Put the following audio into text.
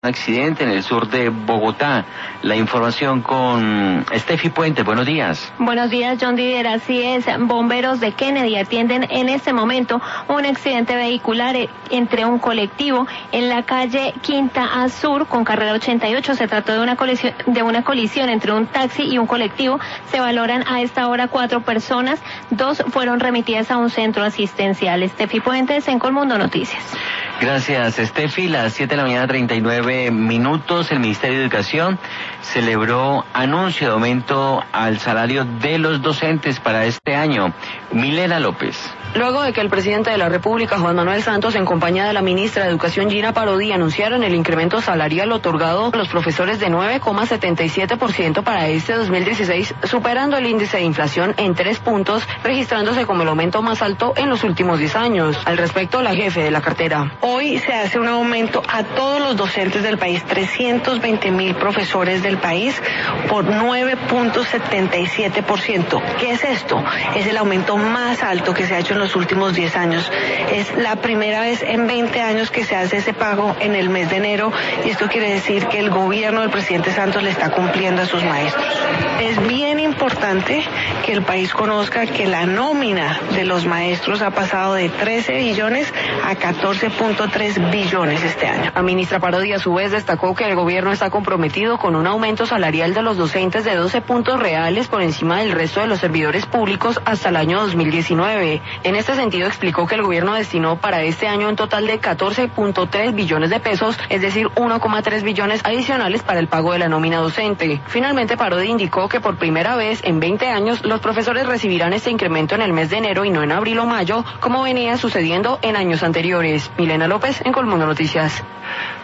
Un accidente en el sur de Bogotá. La información con Steffi Puente. Buenos días. Buenos días, John Didier. Así es, bomberos de Kennedy atienden en este momento un accidente vehicular entre un colectivo en la calle Quinta A Sur con carrera 88. Se trató de una colisión entre un taxi y un colectivo. Se valoran a esta hora 4 personas. 2 fueron remitidas a un centro asistencial. Steffi Puentes en Colmundo Noticias. Gracias, Steffi. Las 7:39 a.m. El Ministerio de Educación celebró anuncio de aumento al salario de los docentes para este año. Milena López. Luego de que el presidente de la República, Juan Manuel Santos, en compañía de la ministra de Educación, Gina Parodi, anunciaron el incremento salarial otorgado a los profesores de 9,77% para este 2016, superando el índice de inflación en 3 puntos, registrándose como el aumento más alto en los últimos 10 años. Al respecto, la jefe de la cartera. Hoy se hace un aumento a todos los docentes del país, 320.000 profesores del país, por 9,77%. ¿Qué es esto? Es el aumento más alto que se ha hecho en los últimos 10 años. Es la primera vez en 20 años que se hace ese pago en el mes de enero, y esto quiere decir que el gobierno del presidente Santos le está cumpliendo a sus maestros. Es bien importante que el país conozca que la nómina de los maestros ha pasado de 13 billones a 14.3 billones este año. La ministra Parodi a su vez destacó que el gobierno está comprometido con un aumento salarial de los docentes de 12 puntos reales por encima del resto de los servidores públicos hasta el año 2019. En este sentido explicó que el gobierno destinó para este año un total de 14.3 billones de pesos, es decir, 1,3 billones adicionales para el pago de la nómina docente. Finalmente, Parodi indicó que por primera vez en 20 años los profesores recibirán este incremento en el mes de enero y no en abril o mayo, como venía sucediendo en años anteriores. Milena López en Colmundo Noticias.